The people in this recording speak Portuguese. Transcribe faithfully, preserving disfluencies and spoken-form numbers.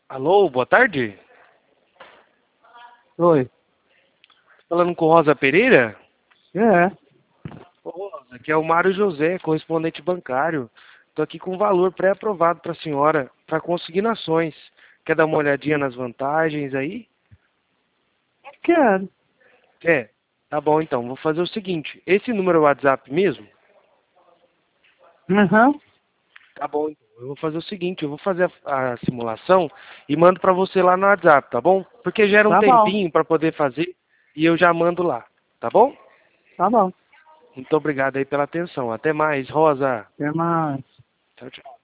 Alô, boa tarde. Oi. Falando com Rosa Pereira? É. Ô, Rosa, aqui é o Mário José, correspondente bancário. Estou aqui com um valor pré-aprovado para a senhora, para consignações. Quer dar uma olhadinha nas vantagens aí? Quero. Quer? Tá bom então, vou fazer o seguinte. Esse número é o WhatsApp mesmo? Aham. Tá bom, então. Eu vou fazer o seguinte, eu vou fazer a, a simulação e mando para você lá no WhatsApp, tá bom? Porque gera um Tá bom. tempinho para poder fazer e eu já mando lá, tá bom? Tá bom. Muito obrigado aí pela atenção. Até mais, Rosa. Até mais. Tchau, tchau.